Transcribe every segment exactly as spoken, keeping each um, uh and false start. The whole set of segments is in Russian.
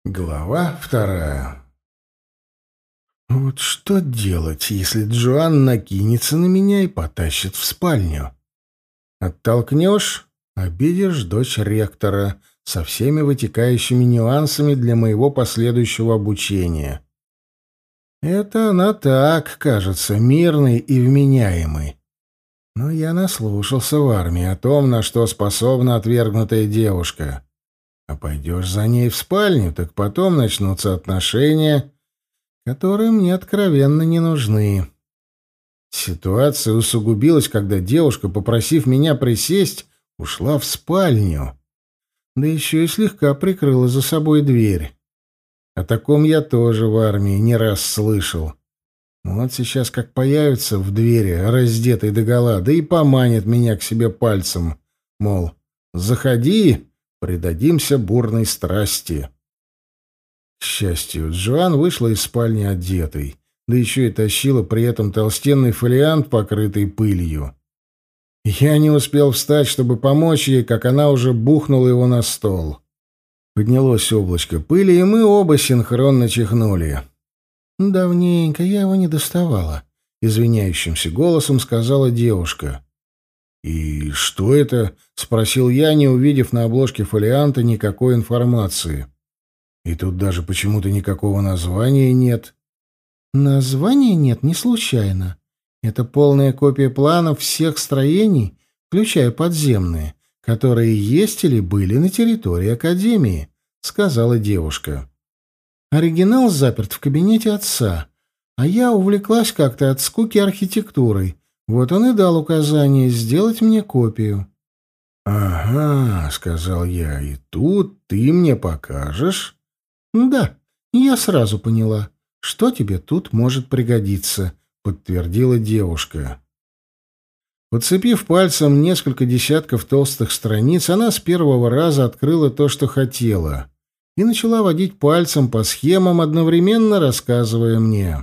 Глава вторая. Вот что делать, если Джоан накинется на меня и потащит в спальню? Оттолкнешь — обидишь дочь ректора со всеми вытекающими нюансами для моего последующего обучения. Это она так, кажется, мирной и вменяемой. Но я наслушался в армии о том, на что способна отвергнутая девушка. А пойдешь за ней в спальню, так потом начнутся отношения, которые мне откровенно не нужны. Ситуация усугубилась, когда девушка, попросив меня присесть, ушла в спальню. Да еще и слегка прикрыла за собой дверь. О таком я тоже в армии не раз слышал. Вот сейчас как появится в двери, раздетый догола, да и поманит меня к себе пальцем, мол, заходи, предадимся бурной страсти. К счастью, Джоан вышла из спальни одетой, да еще и тащила при этом толстенный фолиант, покрытый пылью. Я не успел встать, чтобы помочь ей, как она уже бухнула его на стол. Поднялось облачко пыли, и мы оба синхронно чихнули. «Давненько я его не доставала», — извиняющимся голосом сказала девушка. «И что это?» — спросил я, не увидев на обложке фолианта никакой информации. И тут даже почему-то никакого названия нет. «Названия нет не случайно. Это полная копия планов всех строений, включая подземные, которые есть или были на территории Академии», — сказала девушка. «Оригинал заперт в кабинете отца, а я увлеклась как-то от скуки архитектурой. Вот он и дал указание сделать мне копию». «Ага», — сказал я, — «и тут ты мне покажешь?» «Да, я сразу поняла, что тебе тут может пригодиться», — подтвердила девушка. Подцепив пальцем несколько десятков толстых страниц, она с первого раза открыла то, что хотела, и начала водить пальцем по схемам, одновременно рассказывая мне.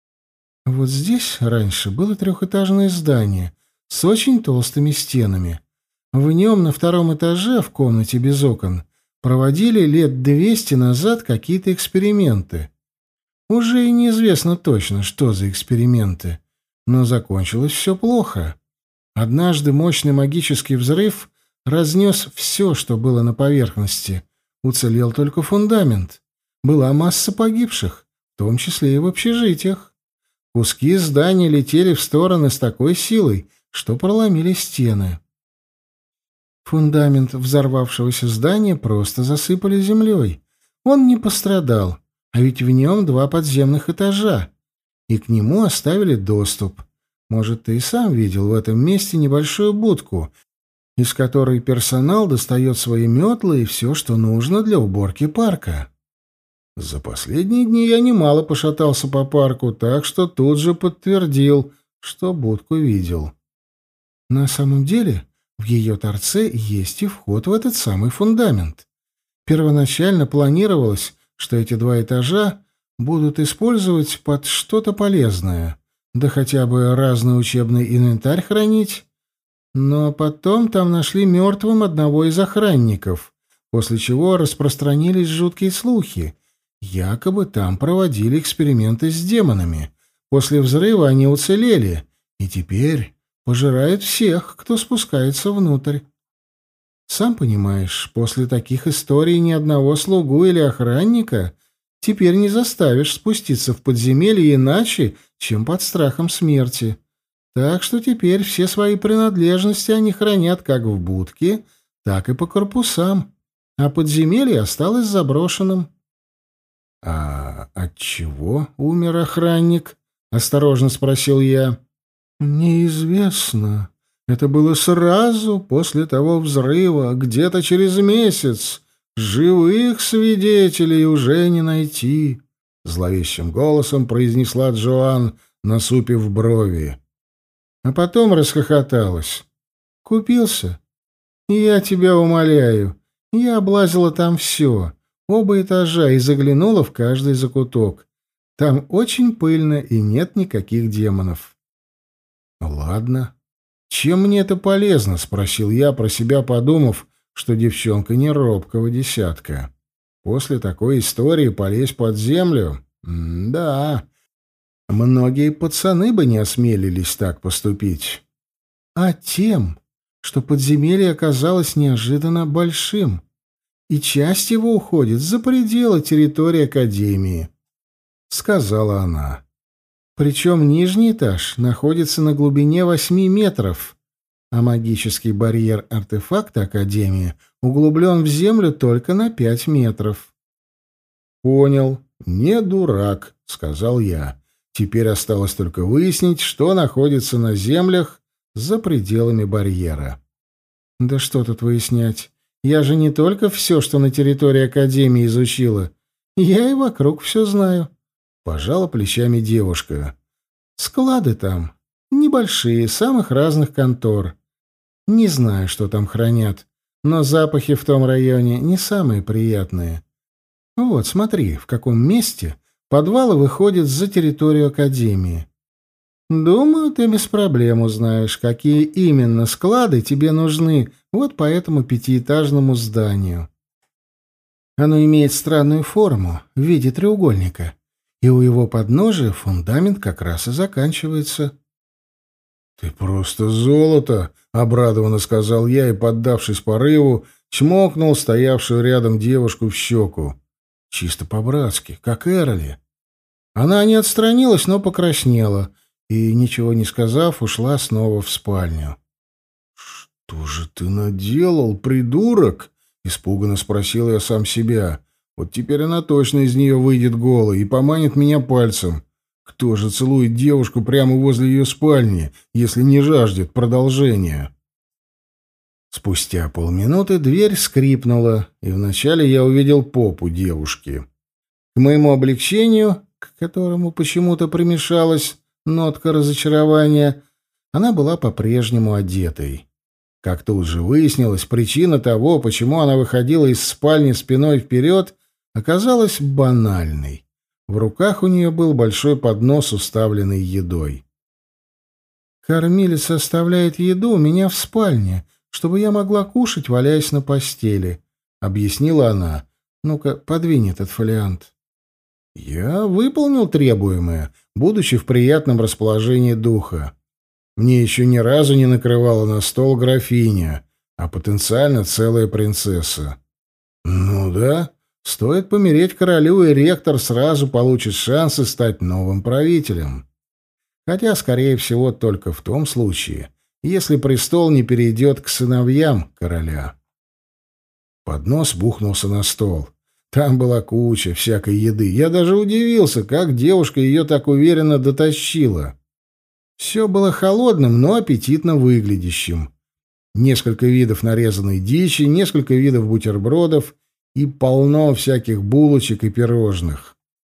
«Вот здесь раньше было трехэтажное здание с очень толстыми стенами. В нем на втором этаже, в комнате без окон, проводили лет двести назад какие-то эксперименты. Уже и неизвестно точно, что за эксперименты, но закончилось все плохо. Однажды мощный магический взрыв разнес все, что было на поверхности. Уцелел только фундамент. Была масса погибших, в том числе и в общежитиях. Куски здания летели в стороны с такой силой, что проломили стены. Фундамент взорвавшегося здания просто засыпали землей. Он не пострадал, а ведь в нем два подземных этажа, и к нему оставили доступ. Может, ты и сам видел в этом месте небольшую будку, из которой персонал достает свои метлы и все, что нужно для уборки парка. За последние дни я немало пошатался по парку, так что тут же подтвердил, что будку видел. На самом деле, в ее торце есть и вход в этот самый фундамент. Первоначально планировалось, что эти два этажа будут использовать под что-то полезное, да хотя бы разный учебный инвентарь хранить. Но потом там нашли мертвым одного из охранников, после чего распространились жуткие слухи. Якобы там проводили эксперименты с демонами. После взрыва они уцелели, и теперь пожирают всех, кто спускается внутрь. Сам понимаешь, после таких историй ни одного слугу или охранника теперь не заставишь спуститься в подземелье иначе, чем под страхом смерти. Так что теперь все свои принадлежности они хранят как в будке, так и по корпусам, а подземелье осталось заброшенным. — А от чего умер охранник? — осторожно спросил я. — Неизвестно. Это было сразу после того взрыва, где-то через месяц. Живых свидетелей уже не найти, — зловещим голосом произнесла Джоан, насупив брови. А потом расхохоталась. «Купился? Я тебя умоляю. Я облазила там все, оба этажа, и заглянула в каждый закуток. Там очень пыльно и нет никаких демонов». «Ладно. Чем мне это полезно?» — спросил я, про себя подумав, что девчонка не робкого десятка. После такой истории полезть под землю? М-да. Многие пацаны бы не осмелились так поступить. А тем, что подземелье оказалось неожиданно большим, и часть его уходит за пределы территории Академии, — сказала она. Причем нижний этаж находится на глубине восьми метров, а магический барьер артефакта Академии углублен в землю только на пять метров. «Понял. Не дурак», — сказал я. «Теперь осталось только выяснить, что находится на землях за пределами барьера». «Да что тут выяснять? Я же не только все, что на территории Академии, изучила. Я и вокруг все знаю», — пожала плечами девушка. «Склады там небольшие, самых разных контор. Не знаю, что там хранят, но запахи в том районе не самые приятные. Вот, смотри, в каком месте подвалы выходят за территорию Академии. Думаю, ты без проблем узнаешь, какие именно склады тебе нужны вот по этому пятиэтажному зданию. Оно имеет странную форму в виде треугольника, и у его подножия фундамент как раз и заканчивается». «Ты просто золото!» — обрадованно сказал я и, поддавшись порыву, чмокнул стоявшую рядом девушку в щеку. Чисто по-братски, как Эрли. Она не отстранилась, но покраснела и, ничего не сказав, ушла снова в спальню. «Что же ты наделал, придурок?» — испуганно спросил я сам себя. «Вот теперь она точно из нее выйдет голой и поманит меня пальцем. Кто же целует девушку прямо возле ее спальни, если не жаждет продолжения?» Спустя полминуты дверь скрипнула, и вначале я увидел попу девушки. К моему облегчению, к которому почему-то примешалась нотка разочарования, она была по-прежнему одетой. Как тут же выяснилось, причина того, почему она выходила из спальни спиной вперед, оказалась банальной. В руках у нее был большой поднос, уставленный едой. «Кормилица оставляет еду у меня в спальне, чтобы я могла кушать, валяясь на постели», — объяснила она. «Ну-ка, подвинь этот фолиант». Я выполнил требуемое, будучи в приятном расположении духа. Мне еще ни разу не накрывала на стол графиня, а потенциально целая принцесса. Ну да, стоит помереть королю, и ректор сразу получит шансы стать новым правителем. Хотя, скорее всего, только в том случае, если престол не перейдет к сыновьям короля. Поднос бухнулся на стол. Там была куча всякой еды. Я даже удивился, как девушка ее так уверенно дотащила. Все было холодным, но аппетитно выглядящим. Несколько видов нарезанной дичи, несколько видов бутербродов и полно всяких булочек и пирожных.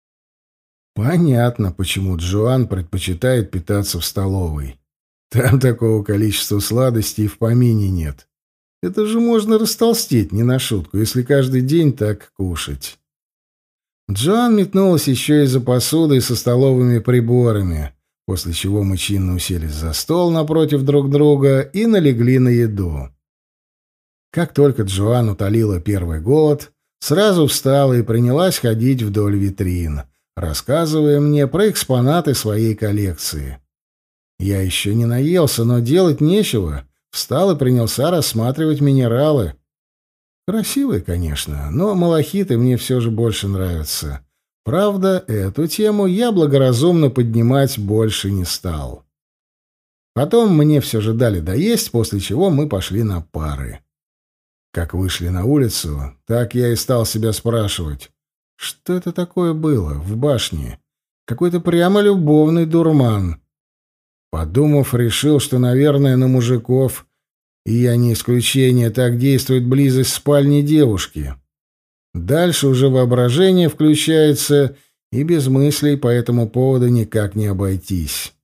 Понятно, почему Джоан предпочитает питаться в столовой. Там такого количества сладостей в помине нет. Это же можно растолстеть, не на шутку, если каждый день так кушать. Джоан метнулась еще и за посудой со столовыми приборами, после чего мы чинно уселись за стол напротив друг друга и налегли на еду. Как только Джоан утолила первый голод, сразу встала и принялась ходить вдоль витрин, рассказывая мне про экспонаты своей коллекции. Я еще не наелся, но делать нечего. Встал и принялся рассматривать минералы. Красивые, конечно, но малахиты мне все же больше нравятся. Правда, эту тему я благоразумно поднимать больше не стал. Потом мне все же дали доесть, после чего мы пошли на пары. Как вышли на улицу, так я и стал себя спрашивать, что это такое было в башне? Какой-то прямо любовный дурман. Подумав, решил, что, наверное, на мужиков, и я не исключение, так действует близость спальни девушки. Дальше уже воображение включается, и без мыслей по этому поводу никак не обойтись.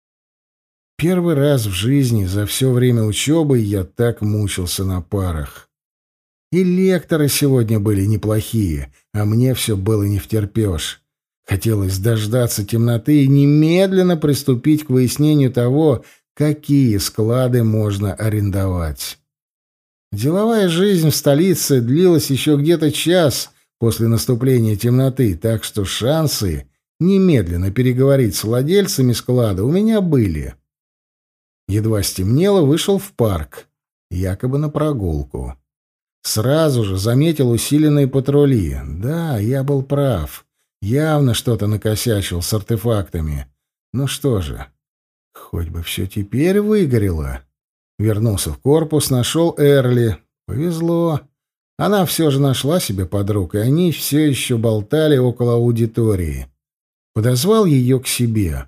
Первый раз в жизни за все время учебы я так мучился на парах. И лекторы сегодня были неплохие, а мне все было не втерпешь. Хотелось дождаться темноты и немедленно приступить к выяснению того, какие склады можно арендовать. Деловая жизнь в столице длилась еще где-то час, после наступления темноты, так что шансы немедленно переговорить с владельцами склада у меня были. Едва стемнело, вышел в парк, якобы на прогулку. Сразу же заметил усиленные патрули. Да, я был прав. Явно что-то накосячил с артефактами. Ну что же, хоть бы все теперь выгорело. Вернулся в корпус, нашел Эрли. Повезло. Она все же нашла себе подруг, и они все еще болтали около аудитории. Подозвал ее к себе.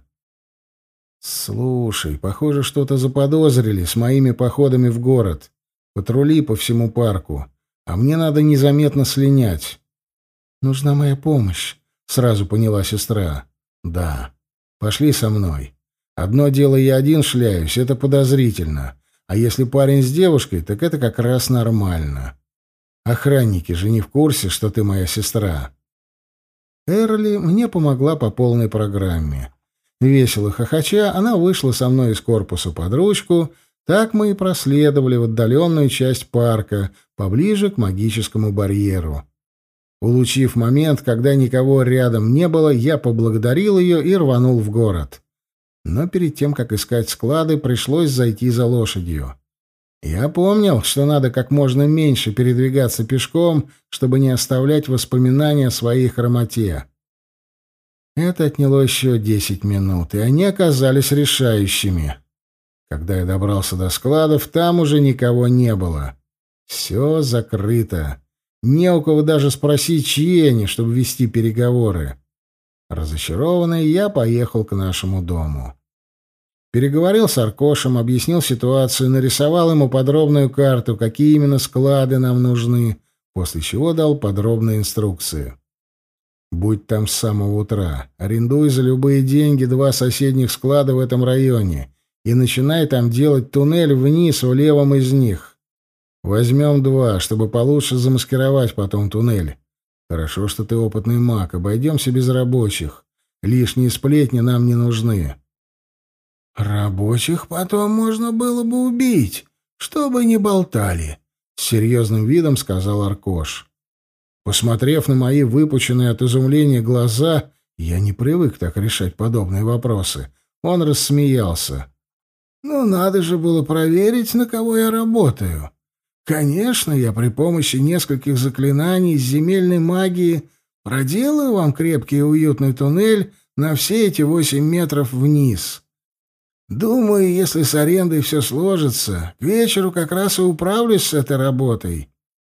«Слушай, похоже, что-то заподозрили с моими походами в город. Патрули по всему парку. А мне надо незаметно слинять». «Нужна моя помощь», — сразу поняла сестра. «Да. Пошли со мной. Одно дело, я один шляюсь, это подозрительно. А если парень с девушкой, так это как раз нормально. Охранники же не в курсе, что ты моя сестра». Эрли мне помогла по полной программе. Весело хохоча, она вышла со мной из корпуса под ручку. Так мы и проследовали в отдаленную часть парка, поближе к магическому барьеру. Улучив момент, когда никого рядом не было, я поблагодарил ее и рванул в город. Но перед тем, как искать склады, пришлось зайти за лошадью. Я помнил, что надо как можно меньше передвигаться пешком, чтобы не оставлять воспоминания о своей хромоте. Это отняло еще десять минут, и они оказались решающими. Когда я добрался до складов, там уже никого не было. Все закрыто. Не у кого даже спросить, чьи они, чтобы вести переговоры. Разочарованный, я поехал к нашему дому. Переговорил с Аркошем, объяснил ситуацию, нарисовал ему подробную карту, какие именно склады нам нужны, после чего дал подробные инструкции. «Будь там с самого утра, арендуй за любые деньги два соседних склада в этом районе и начинай там делать туннель вниз в левом из них. Возьмем два, чтобы получше замаскировать потом туннель. Хорошо, что ты опытный маг, обойдемся без рабочих. Лишние сплетни нам не нужны». «Рабочих потом можно было бы убить, чтобы не болтали», — с серьезным видом сказал Аркош. Посмотрев на мои выпученные от изумления глаза, я не привык так решать подобные вопросы. Он рассмеялся. «Ну, надо же было проверить, на кого я работаю. Конечно, я при помощи нескольких заклинаний из земельной магии проделаю вам крепкий и уютный туннель на все эти восемь метров вниз. Думаю, если с арендой все сложится, к вечеру как раз и управлюсь с этой работой».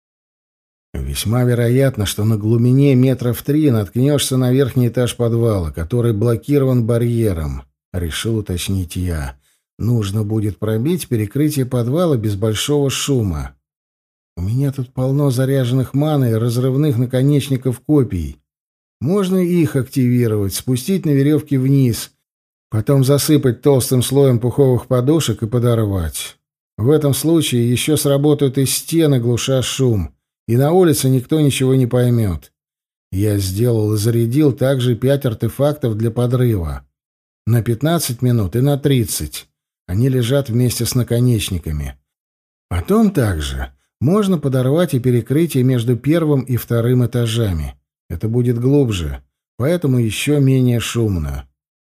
Весьма вероятно, что на глубине метров три наткнешься на верхний этаж подвала, который блокирован барьером, — решил уточнить я. Нужно будет пробить перекрытие подвала без большого шума. У меня тут полно заряженных маны и разрывных наконечников копий. Можно их активировать, спустить на веревке вниз, потом засыпать толстым слоем пуховых подушек и подорвать. В этом случае еще сработают и стены, глуша шум, и на улице никто ничего не поймет. Я сделал и зарядил также пять артефактов для подрыва. На пятнадцать минут и на тридцать. Они лежат вместе с наконечниками. Потом также можно подорвать и перекрытие между первым и вторым этажами. Это будет глубже, поэтому еще менее шумно.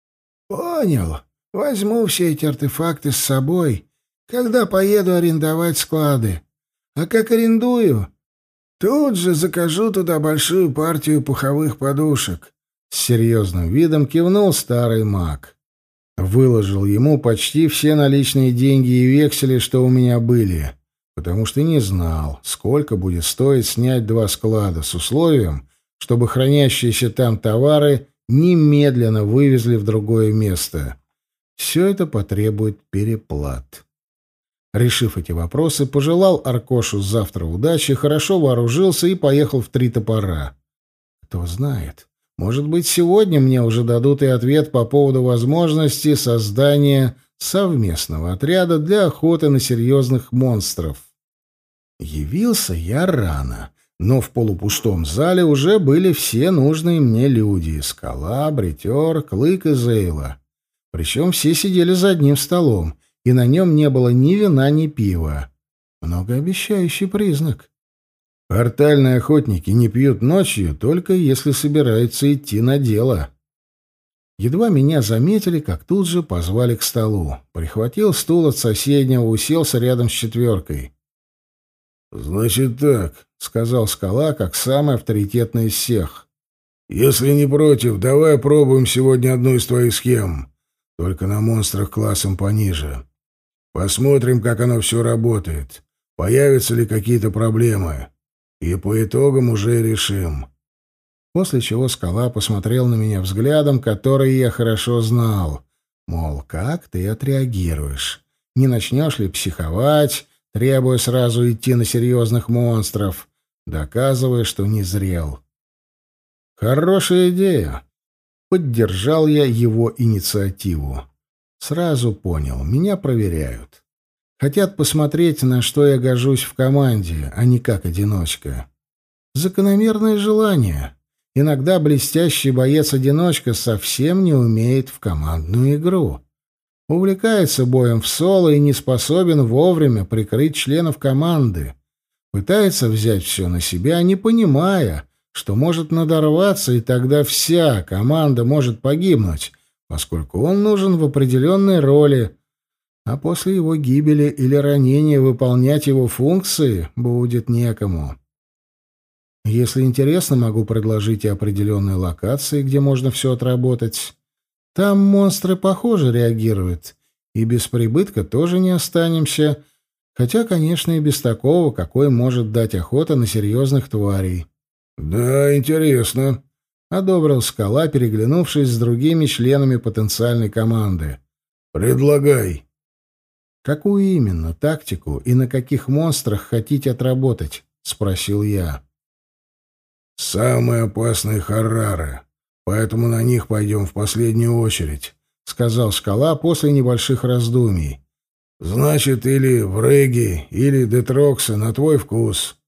«Понял. Возьму все эти артефакты с собой, когда поеду арендовать склады. А как арендую, тут же закажу туда большую партию пуховых подушек». С серьезным видом кивнул старый маг. Выложил ему почти все наличные деньги и вексели, что у меня были, потому что не знал, сколько будет стоить снять два склада, с условием, чтобы хранящиеся там товары немедленно вывезли в другое место. Все это потребует переплат. Решив эти вопросы, пожелал Аркошу завтра удачи, хорошо вооружился и поехал в Три Топора. Кто знает, может быть, сегодня мне уже дадут и ответ по поводу возможности создания совместного отряда для охоты на серьезных монстров. Явился я рано, но в полупустом зале уже были все нужные мне люди — Скала, Бритер, Клык и Зейла. Причем все сидели за одним столом, и на нем не было ни вина, ни пива. Многообещающий признак. Портальные охотники не пьют ночью, только если собираются идти на дело. Едва меня заметили, как тут же позвали к столу. Прихватил стул от соседнего, уселся рядом с четверкой. «Значит так», — сказал Скала, как самый авторитетный из всех. «Если не против, давай пробуем сегодня одну из твоих схем, только на монстрах классом пониже. Посмотрим, как оно все работает, появятся ли какие-то проблемы, и по итогам уже решим». После чего Скала посмотрел на меня взглядом, который я хорошо знал. Мол, как ты отреагируешь? Не начнешь ли психовать, требуя сразу идти на серьезных монстров, доказывая, что не зрел? Хорошая идея. Поддержал я его инициативу. Сразу понял, меня проверяют. Хотят посмотреть, на что я гожусь в команде, а не как одиночка. Закономерное желание. Иногда блестящий боец-одиночка совсем не умеет в командную игру. Увлекается боем в соло и не способен вовремя прикрыть членов команды. Пытается взять все на себя, не понимая, что может надорваться, и тогда вся команда может погибнуть, поскольку он нужен в определенной роли, а после его гибели или ранения выполнять его функции будет некому. Если интересно, могу предложить и определенные локации, где можно все отработать. Там монстры похоже реагируют, и без прибытка тоже не останемся, хотя, конечно, и без такого, какой может дать охота на серьезных тварей. — Да, интересно, — одобрил Скала, переглянувшись с другими членами потенциальной команды. — Предлагай. — Какую именно тактику и на каких монстрах хотите отработать? — спросил я. «Самые опасные Харрары, поэтому на них пойдем в последнюю очередь», — сказал Скала после небольших раздумий. «Значит, или Вреги, или Детроксы, на твой вкус».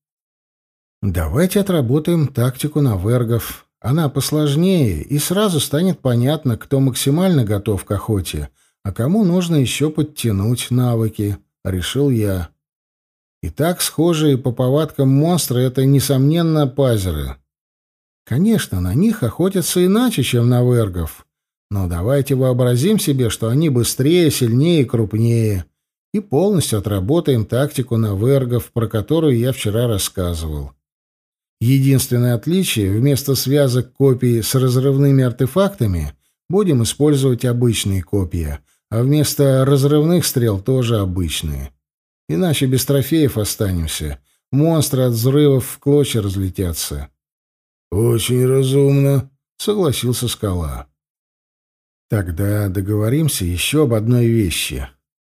«Давайте отработаем тактику на вергов. Она посложнее, и сразу станет понятно, кто максимально готов к охоте, а кому нужно еще подтянуть навыки», — решил я. И так схожие по повадкам монстры — это, несомненно, пазеры. Конечно, на них охотятся иначе, чем на вергов, но давайте вообразим себе, что они быстрее, сильнее и крупнее, и полностью отработаем тактику на вергов, про которую я вчера рассказывал. Единственное отличие — вместо связок копий с разрывными артефактами будем использовать обычные копья, а вместо разрывных стрел тоже обычные. Иначе без трофеев останемся. Монстры от взрывов в клочья разлетятся. — Очень разумно, — согласился Скала. — Тогда договоримся еще об одной вещи.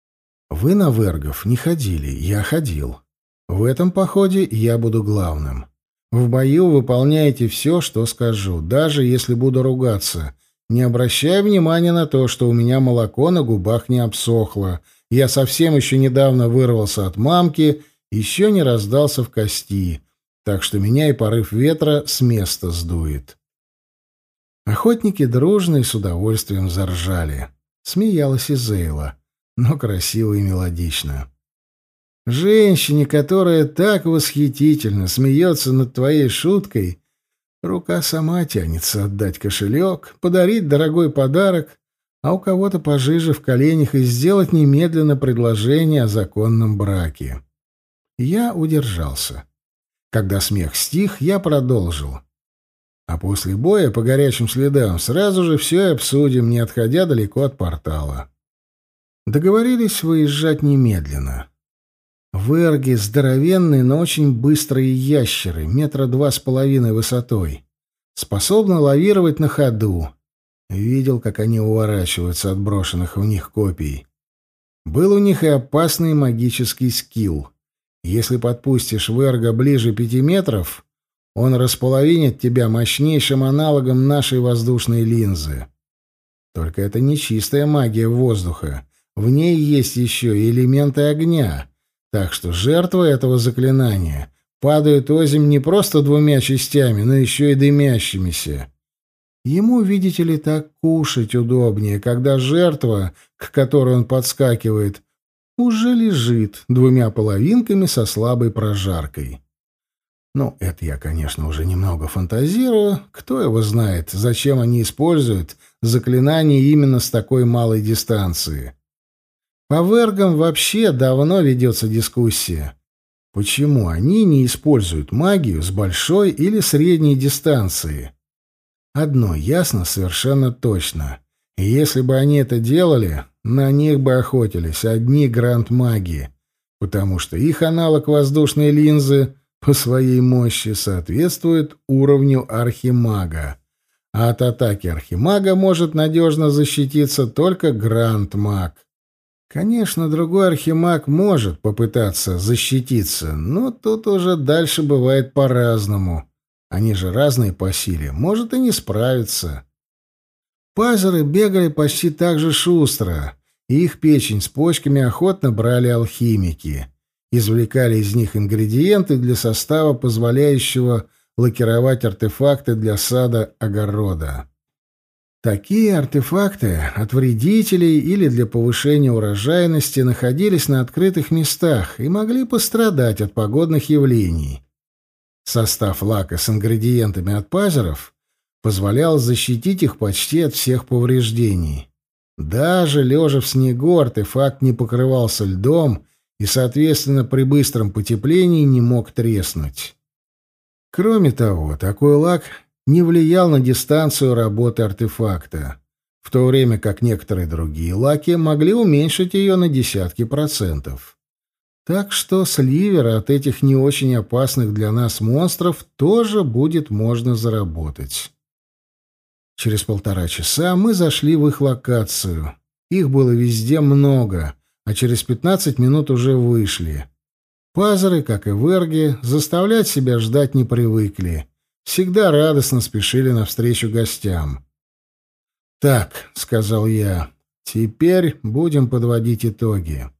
Вы на вергов не ходили, я ходил. В этом походе я буду главным. В бою выполняете все, что скажу, даже если буду ругаться. Не обращай внимания на то, что у меня молоко на губах не обсохло. Я совсем еще недавно вырвался от мамки, еще не раздался в кости, так что меня и порыв ветра с места сдует. Охотники дружно и с удовольствием заржали. Смеялась и Зейла, но красиво и мелодично. Женщине, которая так восхитительно смеется над твоей шуткой, рука сама тянется отдать кошелек, подарить дорогой подарок, а у кого-то пожиже в коленях и сделать немедленно предложение о законном браке. Я удержался. Когда смех стих, я продолжил. А после боя по горячим следам сразу же все и обсудим, не отходя далеко от портала. Договорились выезжать немедленно. Верги — здоровенные, но очень быстрые ящеры, метра два с половиной высотой. Способны лавировать на ходу. Видел, как они уворачиваются от брошенных в них копий. Был у них и опасный магический скилл. Если подпустишь верга ближе пяти метров, он располовинит тебя мощнейшим аналогом нашей воздушной линзы. Только это не чистая магия воздуха. В ней есть еще и элементы огня. Так что жертва этого заклинания падает озимь не просто двумя частями, но еще и дымящимися. Ему, видите ли, так кушать удобнее, когда жертва, к которой он подскакивает, уже лежит двумя половинками со слабой прожаркой. Ну, это я, конечно, уже немного фантазирую. Кто его знает, зачем они используют заклинания именно с такой малой дистанции. По вергам вообще давно ведется дискуссия. Почему они не используют магию с большой или средней дистанции? Одно ясно совершенно точно. И если бы они это делали, на них бы охотились одни гранд-маги, потому что их аналог воздушной линзы по своей мощи соответствует уровню архимага. А от атаки архимага может надежно защититься только гранд-маг. Конечно, другой архимаг может попытаться защититься, но тут уже дальше бывает по-разному. Они же разные по силе, может и не справиться. Пазеры бегали почти так же шустро, и их печень с почками охотно брали алхимики. Извлекали из них ингредиенты для состава, позволяющего лакировать артефакты для сада-огорода. Такие артефакты от вредителей или для повышения урожайности находились на открытых местах и могли пострадать от погодных явлений. Состав лака с ингредиентами от пазеров позволял защитить их почти от всех повреждений. Даже лежа в снегу артефакт не покрывался льдом и, соответственно, при быстром потеплении не мог треснуть. Кроме того, такой лак не влиял на дистанцию работы артефакта, в то время как некоторые другие лаки могли уменьшить ее на десятки процентов. Так что с ливера от этих не очень опасных для нас монстров тоже будет можно заработать. Через полтора часа мы зашли в их локацию. Их было везде много, а через пятнадцать минут уже вышли. Пазеры, как и верги, заставлять себя ждать не привыкли. Всегда радостно спешили навстречу гостям. «Так», — сказал я, — «теперь будем подводить итоги.